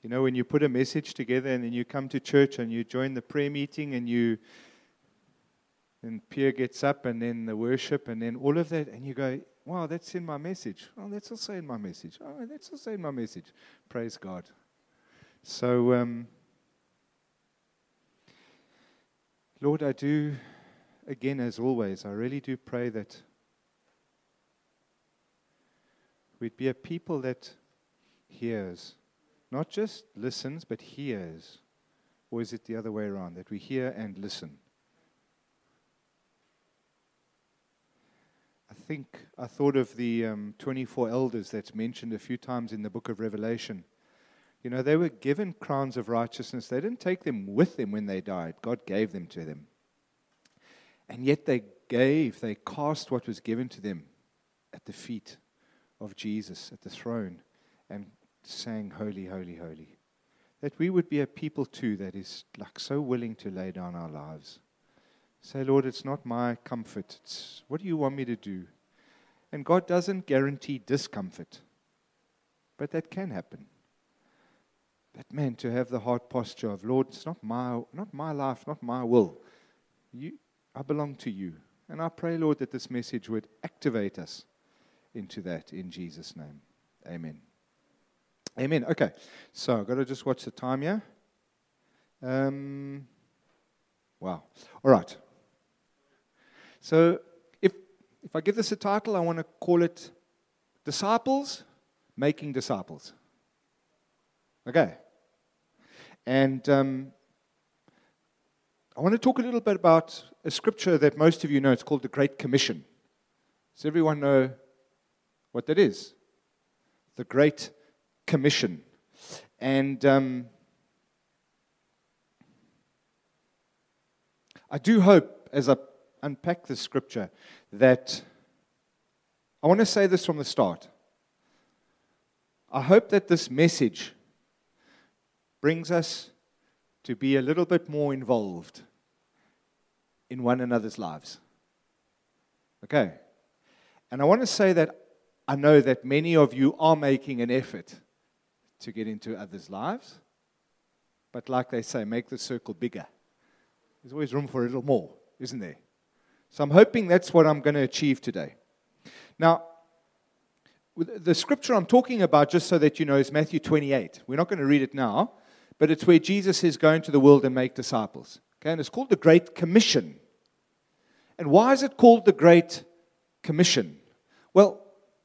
You know, when you put a message together and then you come to church and you join the prayer meeting and Pierre gets up and then the worship and then all of that and you go, wow, that's in my message. Oh, that's also in my message. Oh, that's also in my message. Praise God. So, Lord, I do, again, as always, I really do pray that we'd be a people that hears. Not just listens, but hears. Or is it the other way around, that we hear and listen? I thought of the 24 elders that's mentioned a few times in the book of Revelation. You know, they were given crowns of righteousness. They didn't take them with them when they died. God gave them to them. And yet they cast what was given to them at the feet of Jesus, at the throne, and sang, holy, holy, holy. That we would be a people too that is like so willing to lay down our lives. Say, Lord, it's not my comfort. It's what do you want me to do? And God doesn't guarantee discomfort. But that can happen. But man, to have the heart posture of, Lord, it's not my life, not my will. I belong to you. And I pray, Lord, that this message would activate us into that in Jesus' name. Amen. Amen. Okay. So I've got to just watch the time here. Wow. All right. So if I give this a title, I want to call it Disciples Making Disciples. Okay. And I want to talk a little bit about a scripture that most of you know. It's called the Great Commission. Does everyone know what that is? The Great Commission. And I do hope, as I unpack the scripture, that I want to say this from the start. I hope that this message brings us to be a little bit more involved in one another's lives. Okay? And I want to say that I know that many of you are making an effort to get into others' lives. But like they say, make the circle bigger. There's always room for a little more, isn't there? So I'm hoping that's what I'm going to achieve today. Now, the scripture I'm talking about, just so that you know, is Matthew 28. We're not going to read it now, but it's where Jesus is going to the world and make disciples. Okay, and it's called the Great Commission. And why is it called the Great Commission? Well,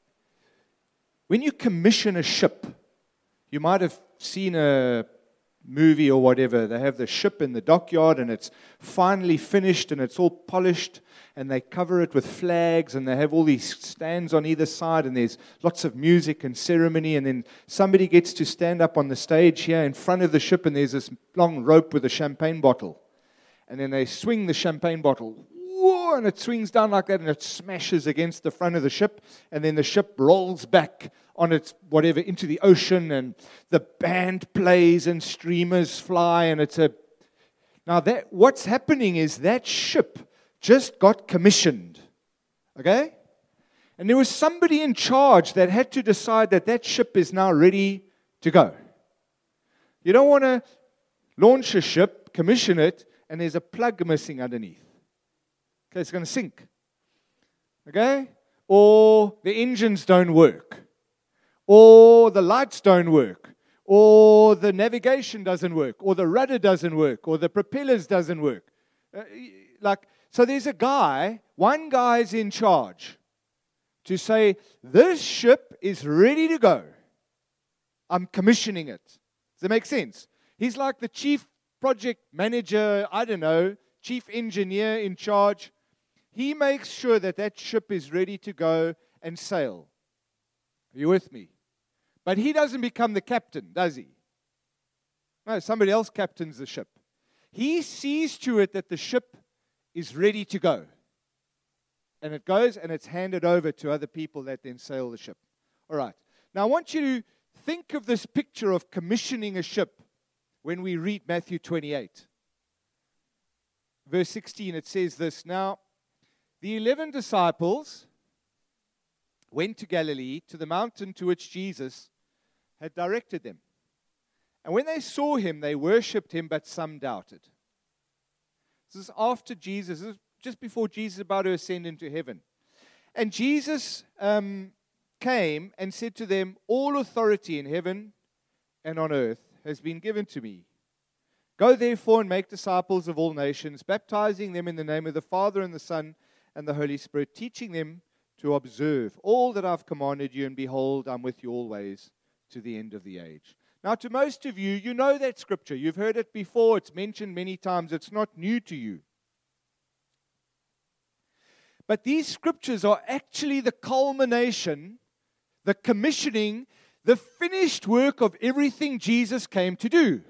when you commission a ship, you might have seen a movie or whatever. They have the ship in the dockyard and it's finally finished and it's all polished and they cover it with flags and they have all these stands on either side and there's lots of music and ceremony, and then somebody gets to stand up on the stage here in front of the ship and there's this long rope with a champagne bottle, and then they swing the champagne bottle, whoa, and it swings down like that and it smashes against the front of the ship, and then the ship rolls back on its whatever into the ocean, and the band plays and streamers fly, and now that what's happening is that ship just got commissioned. Okay? And there was somebody in charge that had to decide that that ship is now ready to go. You don't want to launch a ship, commission it, and there's a plug missing underneath. Okay, it's going to sink. Okay? Or the engines don't work. Or the lights don't work. Or the navigation doesn't work. Or the rudder doesn't work. Or the propellers doesn't work. So there's one guy is in charge to say, this ship is ready to go. I'm commissioning it. Does that make sense? He's like the chief project manager, chief engineer in charge. He makes sure that that ship is ready to go and sail. Are you with me? But he doesn't become the captain, does he? No, somebody else captains the ship. He sees to it that the ship is ready to go. And it goes and it's handed over to other people that then sail the ship. All right. Now I want you to think of this picture of commissioning a ship when we read Matthew 28. Verse 16, it says this, now, the 11 disciples went to Galilee, to the mountain to which Jesus had directed them. And when they saw him, they worshipped him, but some doubted. This is after Jesus, this is just before Jesus is about to ascend into heaven. And Jesus came and said to them, all authority in heaven and on earth has been given to me. Go therefore and make disciples of all nations, baptizing them in the name of the Father and the Son and the Holy Spirit, teaching them to observe all that I've commanded you, and behold, I'm with you always to the end of the age. Now, to most of you, you know that scripture. You've heard it before. It's mentioned many times. It's not new to you. But these scriptures are actually the culmination, the commissioning, the finished work of everything Jesus came to do.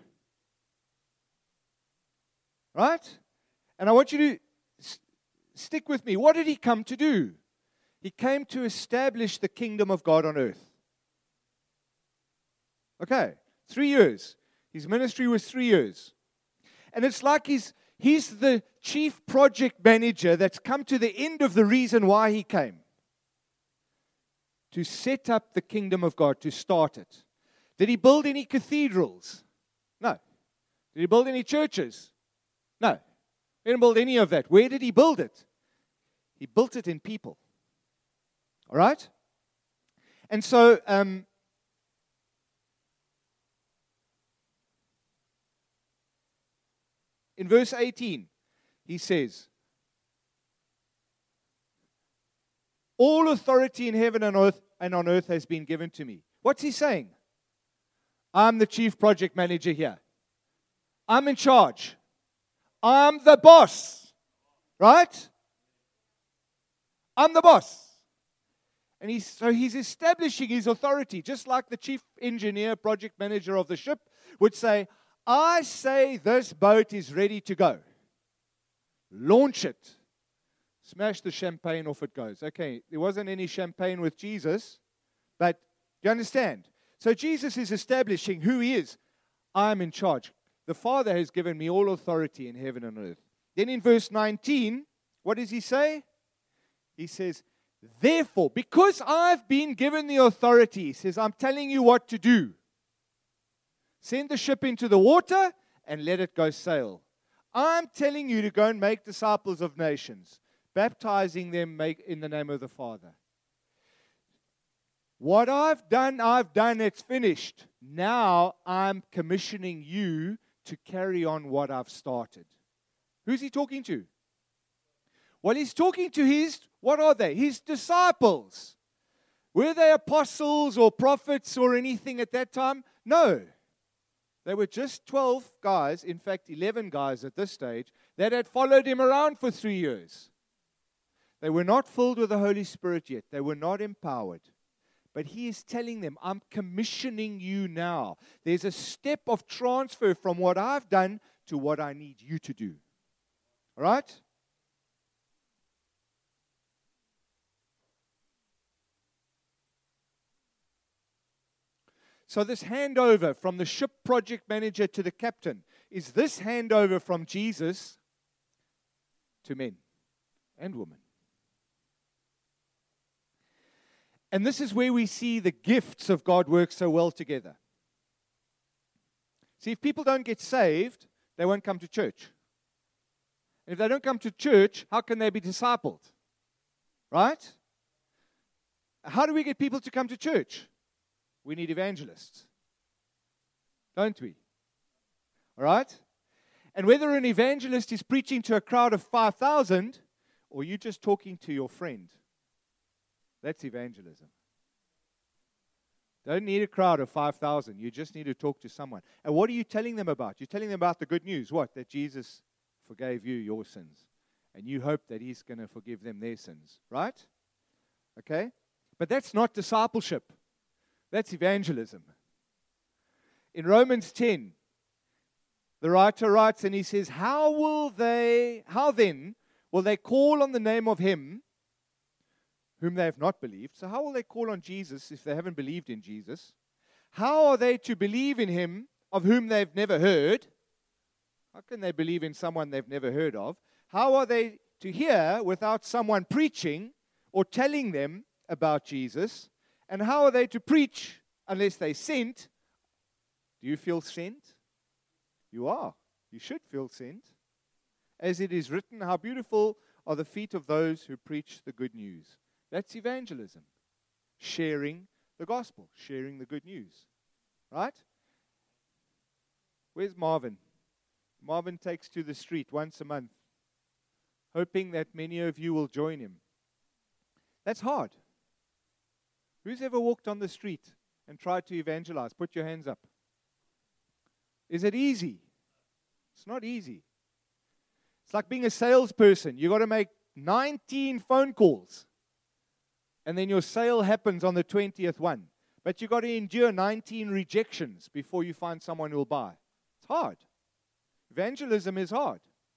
Right? And I want you to stick with me. What did he come to do? He came to establish the kingdom of God on earth. Okay, 3 years. His ministry was 3 years. And it's like he's the chief project manager that's come to the end of the reason why he came. To set up the kingdom of God, to start it. Did he build any cathedrals? No. Did he build any churches? No. He didn't build any of that. Where did he build it? He built it in people. All right? And so, in verse 18, he says, all authority in heaven and on earth has been given to me. What's he saying? I'm the chief project manager here. I'm in charge. I'm the boss. Right? I'm the boss. And he's establishing his authority, just like the chief engineer, project manager of the ship would say, I say this boat is ready to go. Launch it. Smash the champagne off it goes. Okay, there wasn't any champagne with Jesus, but you understand? So Jesus is establishing who he is. I'm in charge. The Father has given me all authority in heaven and earth. Then in verse 19, what does he say? He says, therefore, because I've been given the authority, he says, I'm telling you what to do. Send the ship into the water and let it go sail. I'm telling you to go and make disciples of nations, baptizing them in the name of the Father. What I've done, it's finished. Now I'm commissioning you to carry on what I've started. Who's he talking to? Well, he's talking to what are they? His disciples. Were they apostles or prophets or anything at that time? No. They were just 12 guys, in fact 11 guys at this stage, that had followed him around for 3 years. They were not filled with the Holy Spirit yet. They were not empowered. But he is telling them, I'm commissioning you now. There's a step of transfer from what I've done to what I need you to do. All right? So this handover from the ship project manager to the captain is this handover from Jesus to men and women. And this is where we see the gifts of God work so well together. See, if people don't get saved, they won't come to church. And if they don't come to church, how can they be discipled? Right? How do we get people to come to church? We need evangelists. Don't we? All right? And whether an evangelist is preaching to a crowd of 5,000 or you're just talking to your friend, that's evangelism. Don't need a crowd of 5,000. You just need to talk to someone. And what are you telling them about? You're telling them about the good news. What? That Jesus forgave you your sins. And you hope that he's going to forgive them their sins. Right? Okay? But that's not discipleship. That's evangelism. In Romans 10, the writer writes and he says, How then will they call on the name of him whom they have not believed? So how will they call on Jesus if they haven't believed in Jesus? How are they to believe in him of whom they've never heard? How can they believe in someone they've never heard of? How are they to hear without someone preaching or telling them about Jesus? And how are they to preach unless they sent? Do you feel sent? You are. You should feel sent. As it is written, how beautiful are the feet of those who preach the good news. That's evangelism. Sharing the gospel, sharing the good news. Right? Where's Marvin? Marvin takes to the street once a month, hoping that many of you will join him. That's hard. Who's ever walked on the street and tried to evangelize? Put your hands up. Is it easy? It's not easy. It's like being a salesperson. You've got to make 19 phone calls. And then your sale happens on the 20th one. But you've got to endure 19 rejections before you find someone who will buy. It's hard. Evangelism is hard.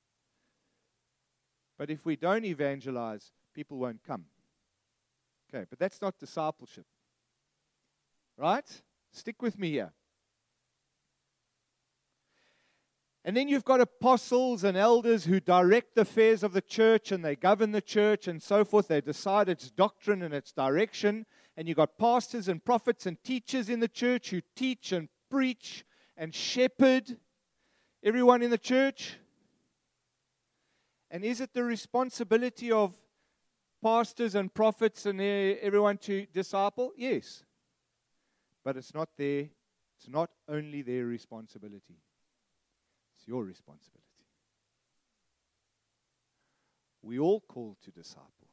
But if we don't evangelize, people won't come. Okay, but that's not discipleship. Right? Stick with me here. And then you've got apostles and elders who direct the affairs of the church, and they govern the church and so forth. They decide its doctrine and its direction. And you've got pastors and prophets and teachers in the church who teach and preach and shepherd everyone in the church. And is it the responsibility of pastors and prophets and everyone to disciple? Yes. But it's not only their responsibility. It's your responsibility. We all called to disciple.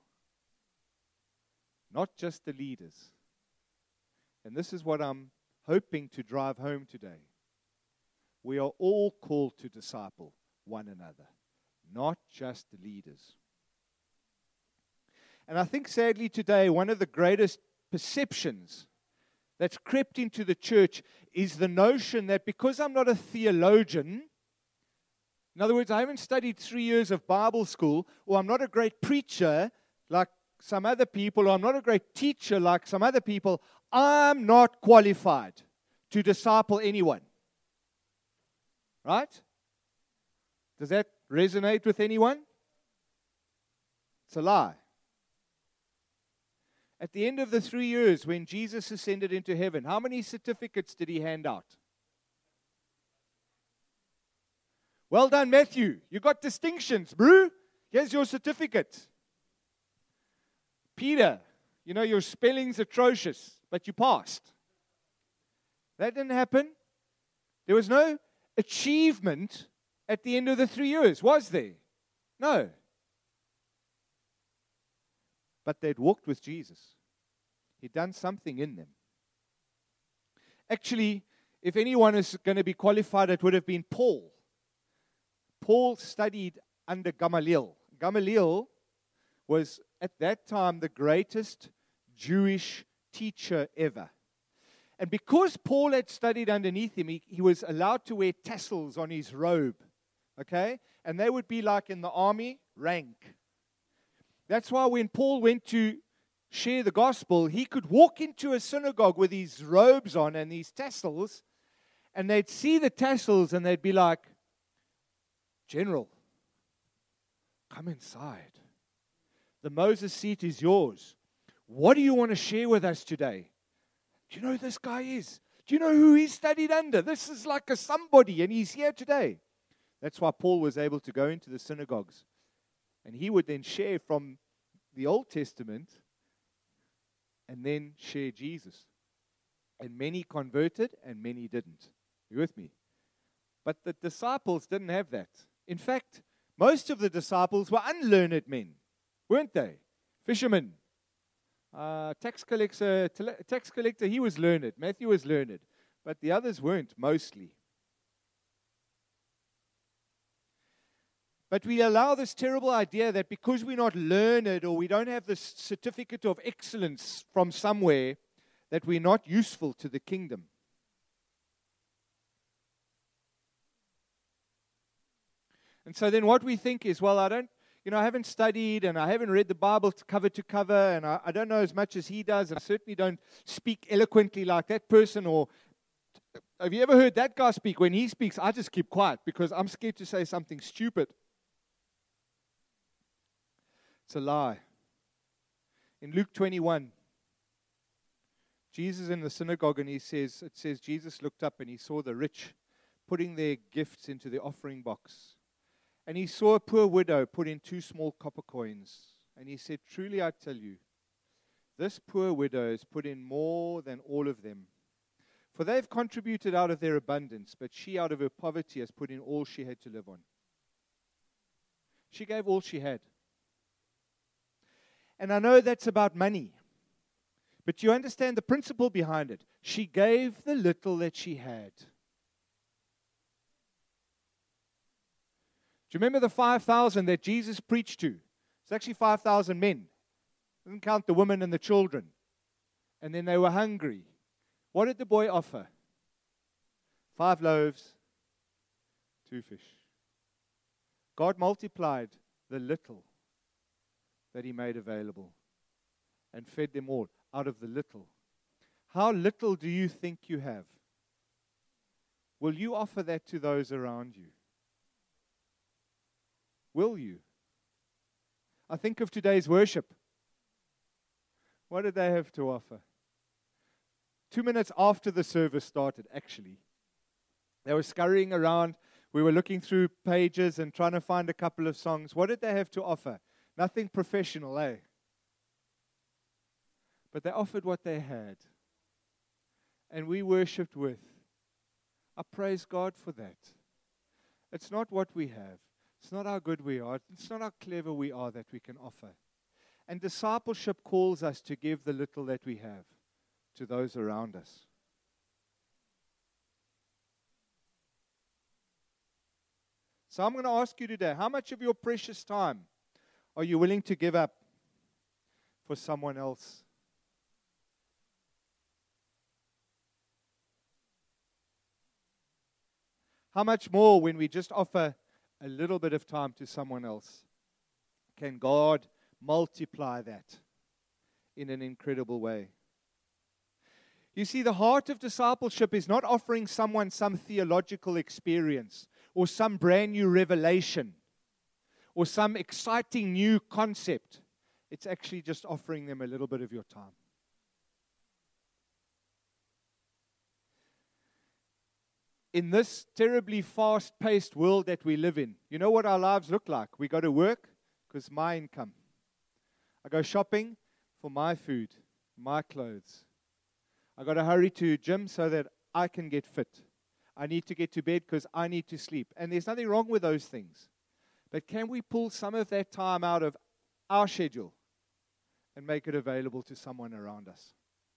Not just the leaders. And this is what I'm hoping to drive home today. We are all called to disciple one another, not just the leaders. And I think sadly today, one of the greatest perceptions that's crept into the church is the notion that because I'm not a theologian, in other words, I haven't studied 3 years of Bible school, or I'm not a great preacher like some other people, or I'm not a great teacher like some other people, I'm not qualified to disciple anyone. Right? Does that resonate with anyone? It's a lie. At the end of the 3 years, when Jesus ascended into heaven, how many certificates did he hand out? Well done, Matthew. You got distinctions, bro. Here's your certificate. Peter, your spelling's atrocious, but you passed. That didn't happen. There was no achievement at the end of the 3 years, was there? No. But they'd walked with Jesus. He'd done something in them. Actually, if anyone is going to be qualified, it would have been Paul. Paul studied under Gamaliel. Gamaliel was, at that time, the greatest Jewish teacher ever. And because Paul had studied underneath him, he was allowed to wear tassels on his robe. Okay? And they would be like in the army, rank. That's why when Paul went to share the gospel, he could walk into a synagogue with his robes on and these tassels, and they'd see the tassels and they'd be like, General, come inside. The Moses seat is yours. What do you want to share with us today? Do you know who this guy is? Do you know who he studied under? This is like a somebody, and he's here today. That's why Paul was able to go into the synagogues. And he would then share from the Old Testament and then share Jesus. And many converted and many didn't. You with me? But the disciples didn't have that. In fact, most of the disciples were unlearned men, weren't they? Fishermen. Tax collector, he was learned. Matthew was learned. But the others weren't, mostly. But we allow this terrible idea that because we're not learned or we don't have this certificate of excellence from somewhere, that we're not useful to the kingdom. And so then what we think is, well, I haven't studied and I haven't read the Bible cover to cover and I don't know as much as he does. And I certainly don't speak eloquently like that person. Or have you ever heard that guy speak? When he speaks, I just keep quiet because I'm scared to say something stupid. It's a lie. In Luke 21, Jesus in the synagogue, and it says, Jesus looked up and he saw the rich putting their gifts into the offering box. And he saw a poor widow put in 2 small copper coins. And he said, truly I tell you, this poor widow has put in more than all of them. For they've contributed out of their abundance, but she out of her poverty has put in all she had to live on. She gave all she had. And I know that's about money. But you understand the principle behind it. She gave the little that she had. Do you remember the 5,000 that Jesus preached to? It's actually 5,000 men. Doesn't count the women and the children. And then they were hungry. What did the boy offer? 5 loaves, 2 fish. God multiplied the little that he made available and fed them all out of the little. How little do you think you have? Will you offer that to those around you? Will you? I think of today's worship. What did they have to offer? 2 minutes after the service started, actually, they were scurrying around. We were looking through pages and trying to find a couple of songs. What did they have to offer? Nothing professional, eh? But they offered what they had. And we worshipped with. I praise God for that. It's not what we have. It's not how good we are. It's not how clever we are that we can offer. And discipleship calls us to give the little that we have to those around us. So I'm going to ask you today, how much of your precious time are you willing to give up for someone else? How much more when we just offer a little bit of time to someone else? Can God multiply that in an incredible way? You see, the heart of discipleship is not offering someone some theological experience or some brand new revelation or some exciting new concept. It's actually just offering them a little bit of your time. In this terribly fast-paced world that we live in, you know what our lives look like? We go to work because my income. I go shopping for my food, my clothes. I got to hurry to gym so that I can get fit. I need to get to bed because I need to sleep. And there's nothing wrong with those things. But can we pull some of that time out of our schedule and make it available to someone around us?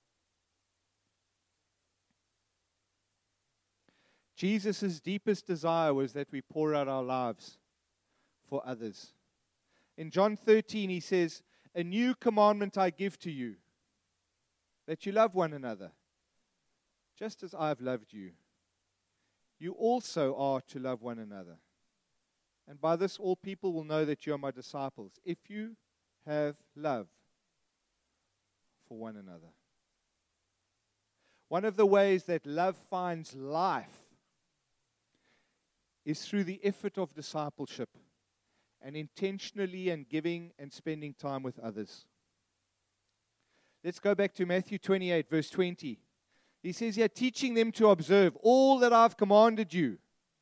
Jesus' deepest desire was that we pour out our lives for others. In John 13, he says, "A new commandment I give to you, that you love one another, just as I have loved you. You also are to love one another. And by this all people will know that you are my disciples, if you have love for one another." One of the ways that love finds life is through the effort of discipleship and intentionally and giving and spending time with others. Let's go back to Matthew 28, verse 20. He says here, teaching them to observe all that I've commanded you.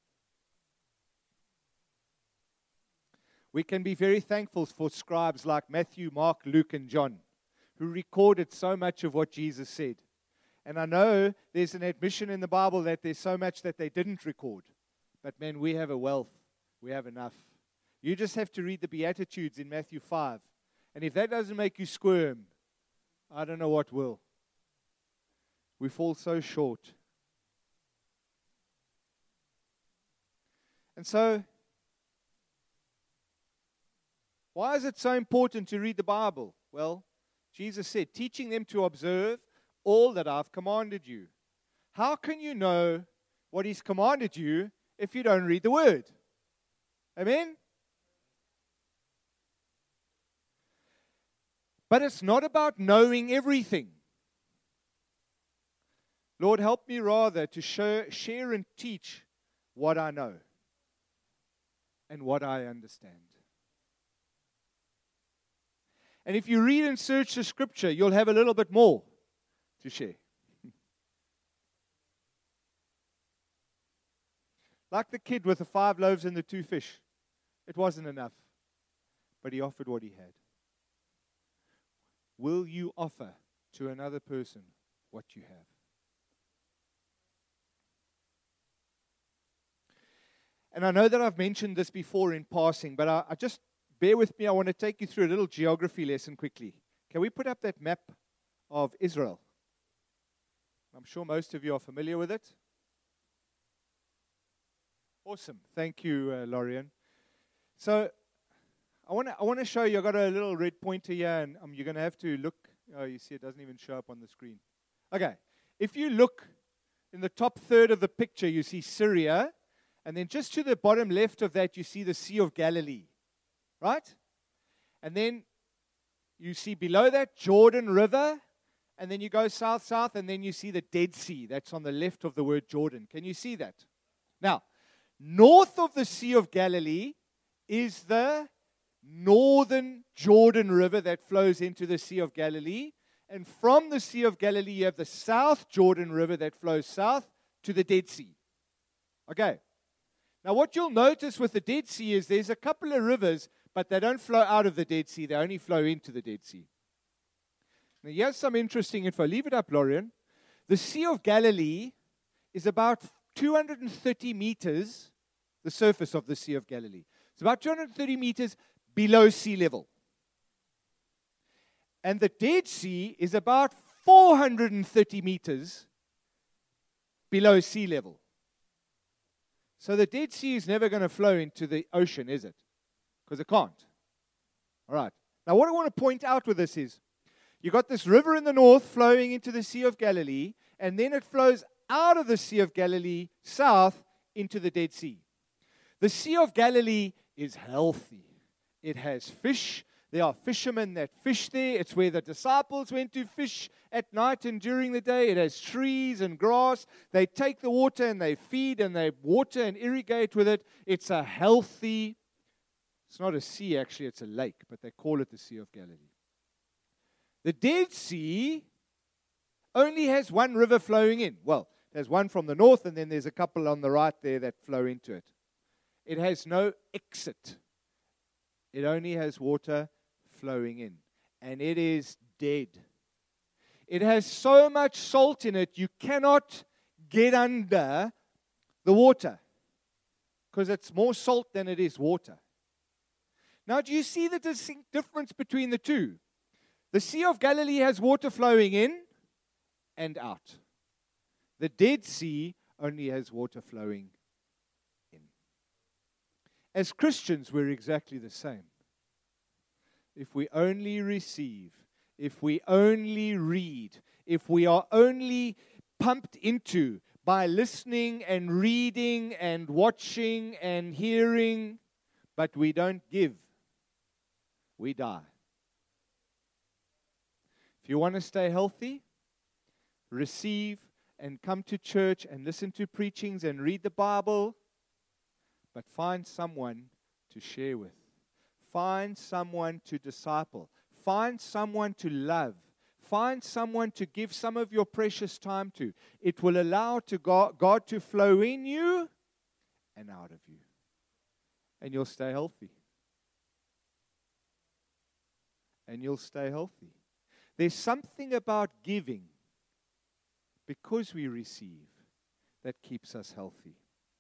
We can be very thankful for scribes like Matthew, Mark, Luke, and John, who recorded so much of what Jesus said. And I know there's an admission in the Bible that there's so much that they didn't record. But man, we have a wealth. We have enough. You just have to read the Beatitudes in Matthew 5. And if that doesn't make you squirm, I don't know what will. We fall so short. And so, why is it so important to read the Bible? Well, Jesus said, teaching them to observe all that I've commanded you. How can you know what He's commanded you if you don't read the Word? Amen? But it's not about knowing everything. Lord, help me rather to share and teach what I know and what I understand. And if you read and search the Scripture, you'll have a little bit more to share. Like the kid with the 5 loaves and the 2 fish. It wasn't enough, but he offered what he had. Will you offer to another person what you have? And I know that I've mentioned this before in passing, but I just, bear with me, I want to take you through a little geography lesson quickly. Can we put up that map of Israel? I'm sure most of you are familiar with it. Awesome. Thank you, Lorian. So I want to show you, I've got a little red pointer here, and you're going to have to look. Oh, you see, it doesn't even show up on the screen. Okay. If you look in the top third of the picture, you see Syria, and then just to the bottom left of that, you see the Sea of Galilee, right? And then you see below that Jordan River, and then you go south, and then you see the Dead Sea. That's on the left of the word Jordan. Can you see that? Now, north of the Sea of Galilee is the northern Jordan River that flows into the Sea of Galilee. And from the Sea of Galilee, you have the South Jordan River that flows south to the Dead Sea. Okay. Now, what you'll notice with the Dead Sea is there's a couple of rivers, but they don't flow out of the Dead Sea. They only flow into the Dead Sea. Now, here's some interesting info. Leave it up, Lorian. The Sea of Galilee is about 230 meters, the surface of the Sea of Galilee. It's about 230 meters below sea level. And the Dead Sea is about 430 meters below sea level. So the Dead Sea is never going to flow into the ocean, is it? Because it can't. All right. Now, what I want to point out with this is, you've got this river in the north flowing into the Sea of Galilee, and then it flows out of the Sea of Galilee south into the Dead Sea. The Sea of Galilee is healthy. It has fish. There are fishermen that fish there. It's where the disciples went to fish at night and during the day. It has trees and grass. They take the water and they feed and they water and irrigate with it. It's a healthy, it's not a sea actually, it's a lake, but they call it the Sea of Galilee. The Dead Sea only has one river flowing in. Well, there's one from the north, and then there's a couple on the right there that flow into it. It has no exit. It only has water flowing in. And it is dead. It has so much salt in it, you cannot get under the water. Because it's more salt than it is water. Now, do you see the distinct difference between the two? The Sea of Galilee has water flowing in and out. The Dead Sea only has water flowing in. As Christians, we're exactly the same. If we only receive, if we only read, if we are only pumped into by listening and reading and watching and hearing, but we don't give, we die. If you want to stay healthy, receive and come to church and listen to preachings and read the Bible, but find someone to share with. Find someone to disciple. Find someone to love. Find someone to give some of your precious time to. It will allow God to flow in you and out of you. And you'll stay healthy. And you'll stay healthy. There's something about giving, because we receive, that keeps us healthy.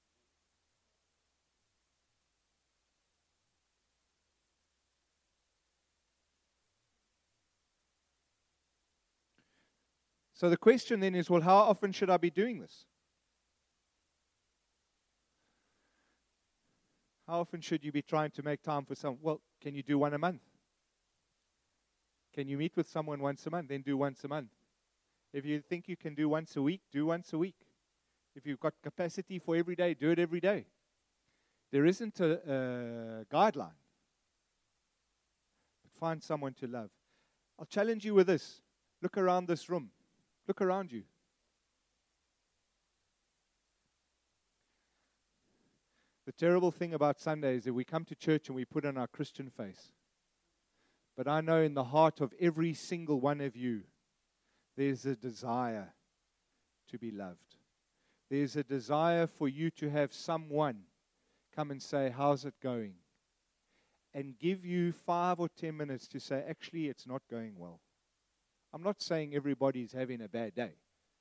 So the question then is, well, how often should I be doing this? How often should you be trying to make time for someone? Well, can you do one a month? Can you meet with someone once a month? Then do once a month. If you think you can do once a week, do once a week. If you've got capacity for every day, do it every day. There isn't a guideline. But find someone to love. I'll challenge you with this. Look around this room. Look around you. The terrible thing about Sunday is that we come to church and we put on our Christian face. But I know in the heart of every single one of you, there's a desire to be loved. there's a desire for you to have someone come and say, how's it going? And give you 5 or 10 minutes to say, actually, it's not going well. I'm not saying everybody's having a bad day.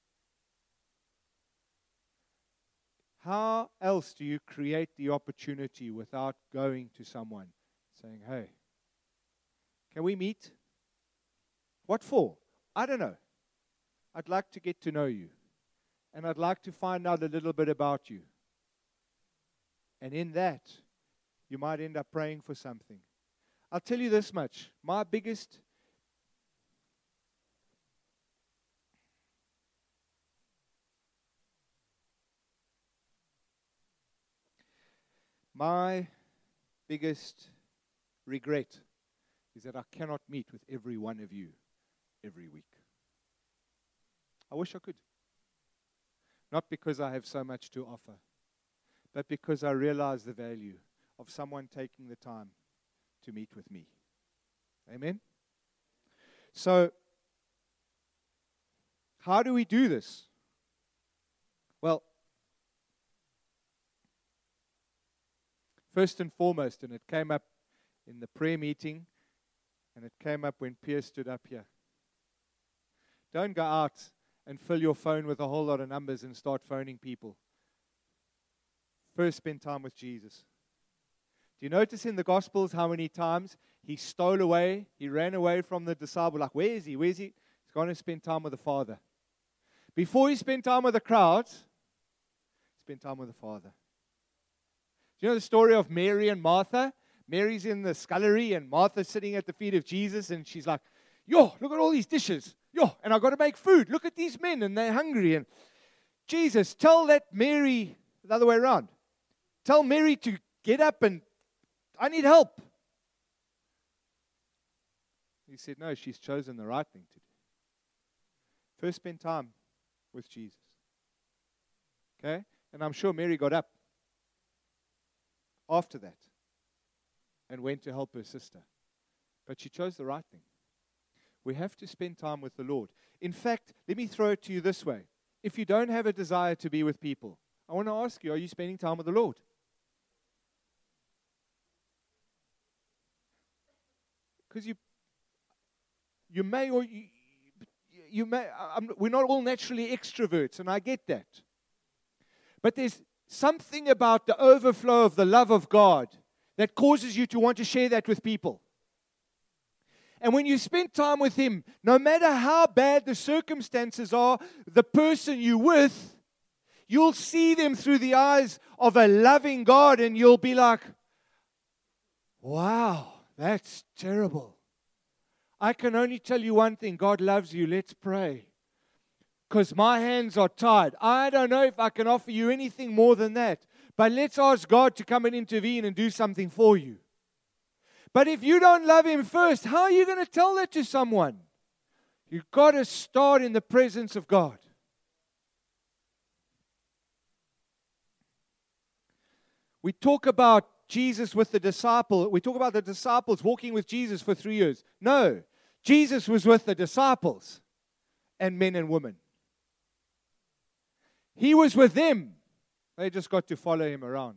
How else do you create the opportunity without going to someone saying, hey, can we meet? What for? I don't know. I'd like to get to know you. And I'd like to find out a little bit about you. And in that, you might end up praying for something. I'll tell you this much. My biggest regret is that I cannot meet with every one of you every week. I wish I could. Not because I have so much to offer, but because I realize the value of someone taking the time to meet with me. Amen? So, how do we do this? Well, first and foremost, and it came up in the prayer meeting, and it came up when Pierre stood up here. Don't go out and fill your phone with a whole lot of numbers and start phoning people. First, spend time with Jesus. Do you notice in the Gospels how many times he stole away, he ran away from the disciple, like, where is he? Where is he? He's going to spend time with the Father. Before he spent time with the crowds, spend time with the Father. Do you know the story of Mary and Martha? Mary's in the scullery and Martha's sitting at the feet of Jesus, and she's like, yo, look at all these dishes. Yo, and I've got to make food. Look at these men, and they're hungry. And Jesus, tell that Mary, the other way around, tell Mary to get up and I need help. He said, no, she's chosen the right thing to do. First, spend time with Jesus. Okay? And I'm sure Mary got up after that and went to help her sister. But she chose the right thing. We have to spend time with the Lord. In fact, let me throw it to you this way. If you don't have a desire to be with people, I want to ask you, are you spending time with the Lord? Because you may or you may, we're not all naturally extroverts, and I get that. But there's something about the overflow of the love of God that causes you to want to share that with people. And when you spend time with Him, no matter how bad the circumstances are, the person you're with, you'll see them through the eyes of a loving God, and you'll be like, wow, that's terrible. I can only tell you one thing. God loves you. Let's pray. Because my hands are tied. I don't know if I can offer you anything more than that. But let's ask God to come and intervene and do something for you. But if you don't love Him first, how are you going to tell that to someone? You've got to start in the presence of God. We talk about Jesus with the disciple. We talk about the disciples walking with Jesus for 3 years. No, Jesus was with the disciples and men and women. He was with them. They just got to follow Him around.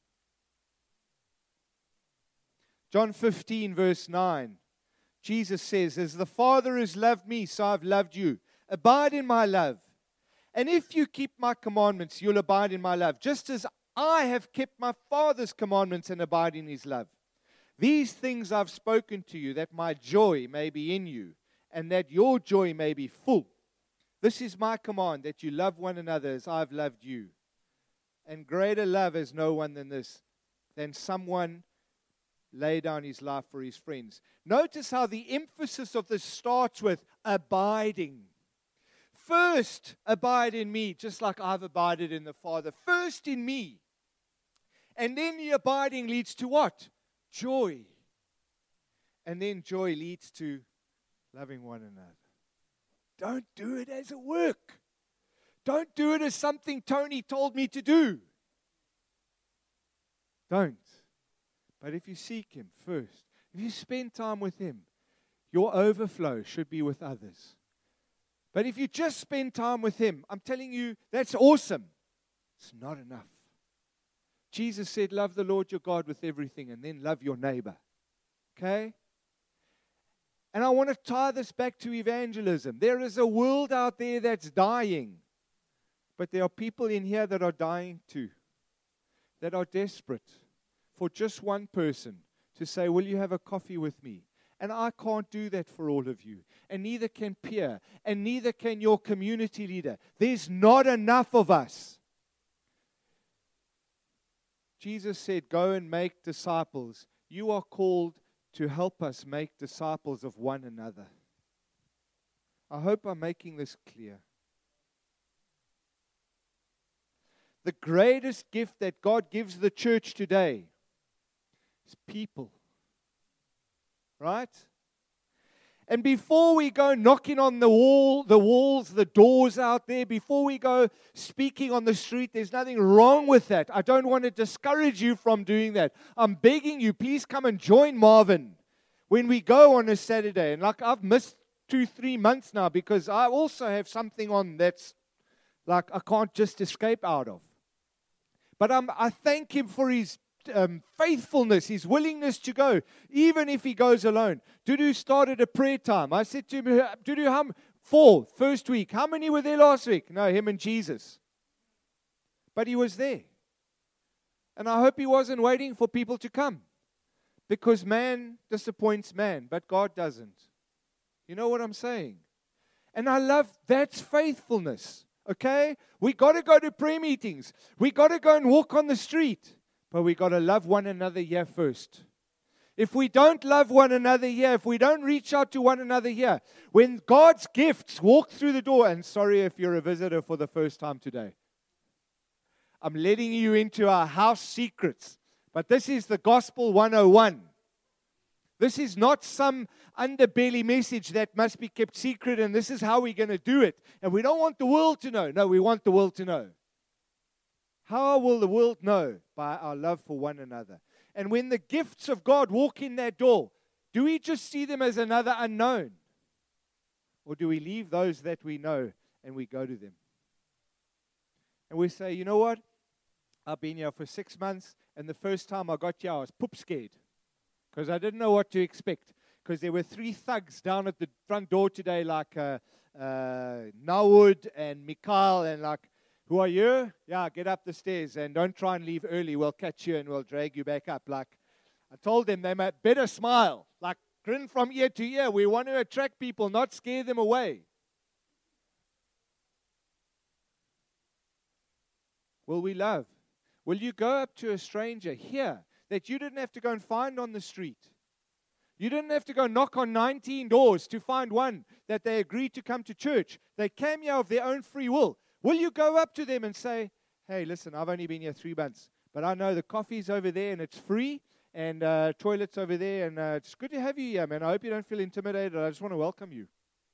John 15, verse 9. Jesus says, as the Father has loved me, so I've loved you. Abide in my love. And if you keep my commandments, you'll abide in my love. Just as I have kept my Father's commandments and abide in His love. These things I've spoken to you, that my joy may be in you, and that your joy may be full. This is my command, that you love one another as I've loved you. And greater love has no one than this, than someone lay down his life for his friends. Notice how the emphasis of this starts with abiding. First, abide in me, just like I've abided in the Father. First in me. And then the abiding leads to what? Joy. And then joy leads to loving one another. Don't do it as a work. Don't do it as something Tony told me to do. Don't. But if you seek Him first, if you spend time with Him, your overflow should be with others. But if you just spend time with Him, I'm telling you, that's awesome. It's not enough. Jesus said, love the Lord your God with everything, and then love your neighbor. Okay? And I want to tie this back to evangelism. There is a world out there that's dying. But there are people in here that are dying too. That are desperate for just one person to say, will you have a coffee with me? And I can't do that for all of you. And neither can Pierre. And neither can your community leader. There's not enough of us. Jesus said, go and make disciples. You are called to help us make disciples of one another. I hope I'm making this clear. The greatest gift that God gives the church today is people. Right? And before we go knocking on the walls, the doors out there, before we go speaking on the street, there's nothing wrong with that. I don't want to discourage you from doing that. I'm begging you, please come and join Marvin when we go on a Saturday. And like I've missed 2-3 months now because I also have something on that's like I can't just escape out of. But I thank him for his faithfulness, his willingness to go, even if he goes alone. Dudu started a prayer time. I said to him, Dudu, 4 first week. How many were there last week? No, him and Jesus. But he was there. And I hope he wasn't waiting for people to come. Because man disappoints man, but God doesn't. You know what I'm saying? And I love that's faithfulness. Okay? We got to go to prayer meetings. We got to go and walk on the street. But we got to love one another here first. If we don't love one another here, if we don't reach out to one another here, when God's gifts walk through the door, and sorry if you're a visitor for the first time today, I'm letting you into our house secrets. But this is the Gospel 101. This is not some underbelly message that must be kept secret, and this is how we're going to do it. And we don't want the world to know. No, we want the world to know. How will the world know? By our love for one another. And when the gifts of God walk in that door, do we just see them as another unknown? Or do we leave those that we know and we go to them? And we say, you know what? I've been here for 6 months, and the first time I got here, I was poop scared. Because I didn't know what to expect. Because there were 3 thugs down at the front door today, like Nawood and Mikhail, and like, who are you? Yeah, get up the stairs and don't try and leave early. We'll catch you and we'll drag you back up. Like, I told them they might better smile. Like, grin from ear to ear. We want to attract people, not scare them away. Will we love? Will you go up to a stranger here that you didn't have to go and find on the street? You didn't have to go knock on 19 doors to find one that they agreed to come to church. They came here of their own free will. Will you go up to them and say, hey, listen, I've only been here 3 months, but I know the coffee's over there and it's free, and toilet's over there, and it's good to have you here, man. I hope you don't feel intimidated. I just want to welcome you.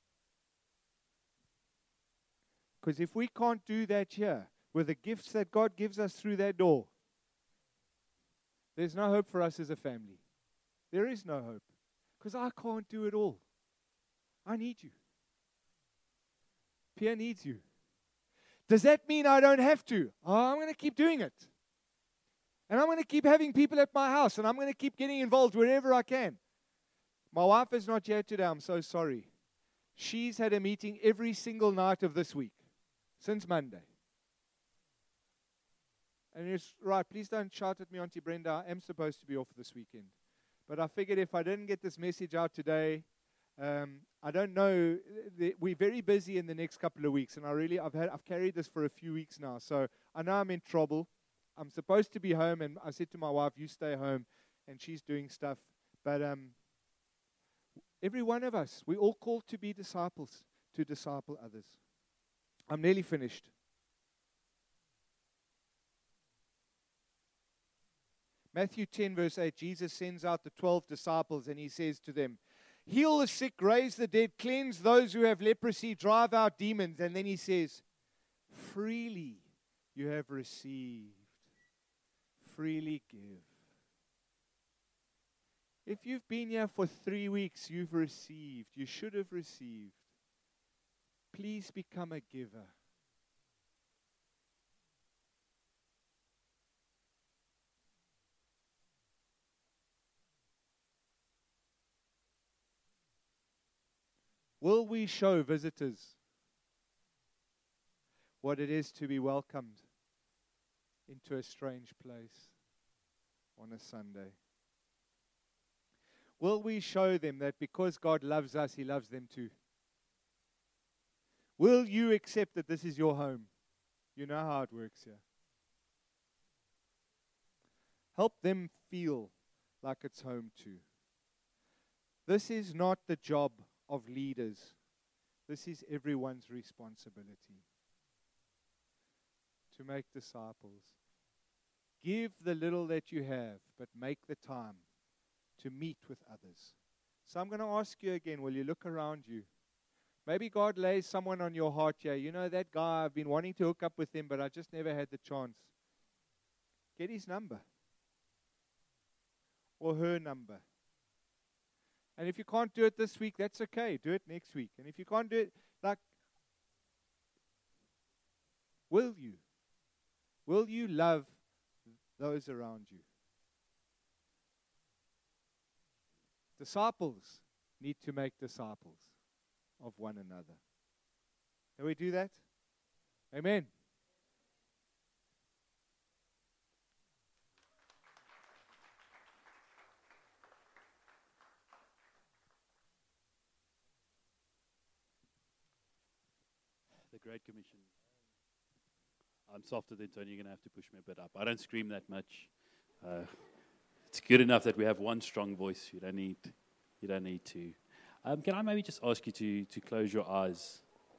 Because if we can't do that here, with the gifts that God gives us through that door, there's no hope for us as a family. There is no hope. Because I can't do it all. I need you. Pierre needs you. Does that mean I don't have to? Oh, I'm going to keep doing it. And I'm going to keep having people at my house. And I'm going to keep getting involved wherever I can. My wife is not here today. I'm so sorry. She's had a meeting every single night of this week. Since Monday. And it's right. Please don't shout at me, Auntie Brenda. I am supposed to be off this weekend. But I figured if I didn't get this message out today, I don't know. We're very busy in the next couple of weeks, and I've carried this for a few weeks now. So I know I'm in trouble. I'm supposed to be home, and I said to my wife, "You stay home," and she's doing stuff. But every one of us, we're all called to be disciples, to disciple others. I'm nearly finished. Matthew 10, verse 8, Jesus sends out the 12 disciples, and he says to them, heal the sick, raise the dead, cleanse those who have leprosy, drive out demons. And then he says, freely you have received, freely give. If you've been here for 3 weeks, you've received, you should have received. Please become a giver. Will we show visitors what it is to be welcomed into a strange place on a Sunday? Will we show them that because God loves us, He loves them too? Will you accept that this is your home? You know how it works here. Help them feel like it's home too. This is not the job of leaders. This is everyone's responsibility to make disciples. Give the little that you have, but make the time to meet with others. So I'm going to ask you again, will you look around you? Maybe God lays someone on your heart here. You know, that guy, I've been wanting to hook up with him, but I just never had the chance. Get his number. Or her number. And if you can't do it this week, that's okay. Do it next week. And if you can't do it, will you? Will you love those around you? Disciples need to make disciples of one another. Can we do that? Amen. The Great Commission. I'm softer than Tony. You're going to have to push me a bit up. I don't scream that much. It's good enough that we have one strong voice. You don't need to. Can I maybe just ask you to close your eyes?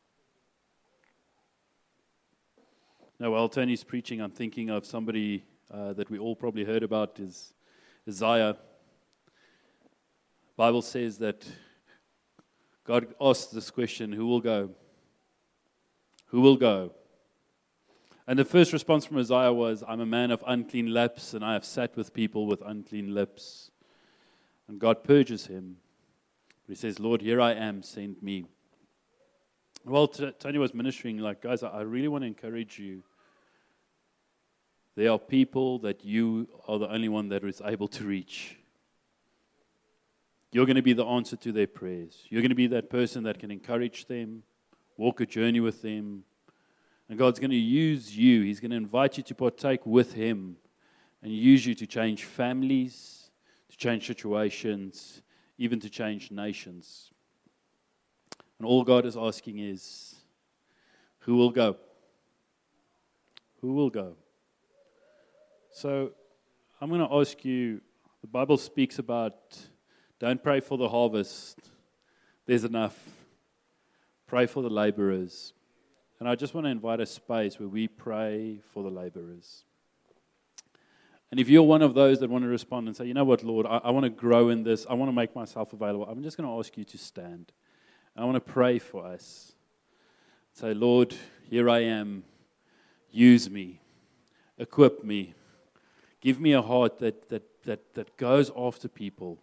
Now, while Tony's preaching, I'm thinking of somebody that we all probably heard about is Isaiah. The Bible says that God asked this question, who will go? Who will go? And the first response from Isaiah was, I'm a man of unclean lips, and I have sat with people with unclean lips. And God purges him. But he says, Lord, here I am, send me. Well, Tony was ministering, guys, I really want to encourage you. There are people that you are the only one that is able to reach. You're going to be the answer to their prayers. You're going to be that person that can encourage them, walk a journey with them. And God's going to use you. He's going to invite you to partake with Him and use you to change families, to change situations, even to change nations. And all God is asking is, who will go? Who will go? So I'm going to ask you, the Bible speaks about, don't pray for the harvest. There's enough. Pray for the laborers. And I just want to invite a space where we pray for the laborers. And if you're one of those that want to respond and say, you know what, Lord, I want to grow in this. I want to make myself available. I'm just going to ask you to stand. I want to pray for us. Say, Lord, here I am. Use me. Equip me. Give me a heart that goes after people.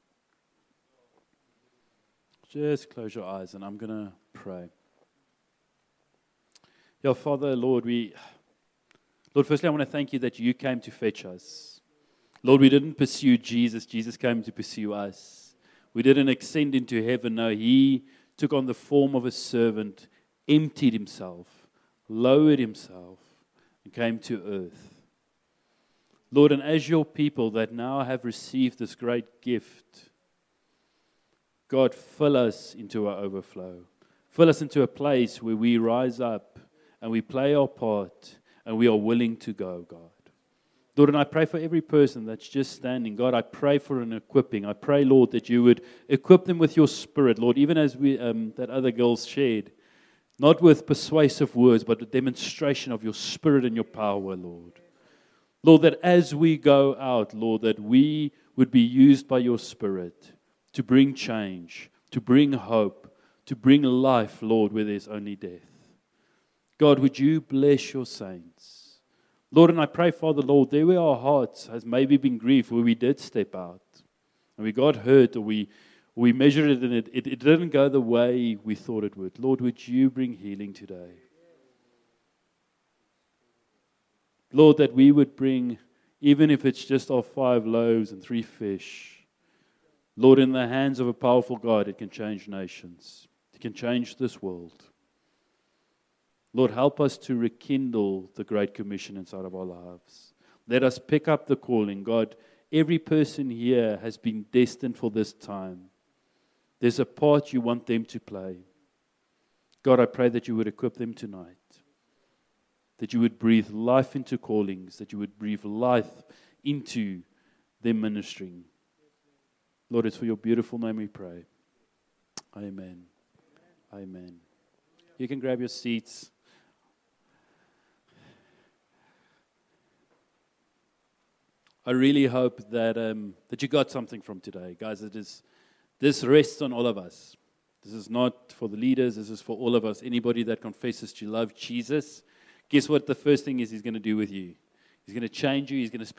Just close your eyes and I'm going to pray. Yeah, Father, Lord, firstly, I want to thank you that you came to fetch us. Lord, we didn't pursue Jesus. Jesus came to pursue us. We didn't ascend into heaven. No, He took on the form of a servant, emptied Himself, lowered Himself, and came to earth. Lord, and as your people that now have received this great gift, God, fill us into our overflow. Fill us into a place where we rise up and we play our part, and we are willing to go, God. Lord, and I pray for every person that's just standing. God, I pray for an equipping. I pray, Lord, that you would equip them with your Spirit, Lord, even as we that other girls shared, not with persuasive words, but a demonstration of your Spirit and your power, Lord. Lord, that as we go out, Lord, that we would be used by your Spirit to bring change, to bring hope, to bring life, Lord, where there's only death. God, would you bless your saints? Lord, and I pray, Father, Lord, there where our hearts has maybe been grieved, where we did step out, and we got hurt, or we measured it, and it didn't go the way we thought it would. Lord, would you bring healing today? Lord, that we would bring, even if it's just our 5 loaves and 3 fish, Lord, in the hands of a powerful God, it can change nations. It can change this world. Lord, help us to rekindle the Great Commission inside of our lives. Let us pick up the calling. God, every person here has been destined for this time. There's a part you want them to play. God, I pray that you would equip them tonight. That you would breathe life into callings. That you would breathe life into their ministering. Lord, it's for your beautiful name we pray. Amen. Amen. You can grab your seats. I really hope that that you got something from today. Guys, this rests on all of us. This is not for the leaders. This is for all of us. Anybody that confesses to love Jesus, guess what the first thing is he's going to do with you? He's going to change you. He's going to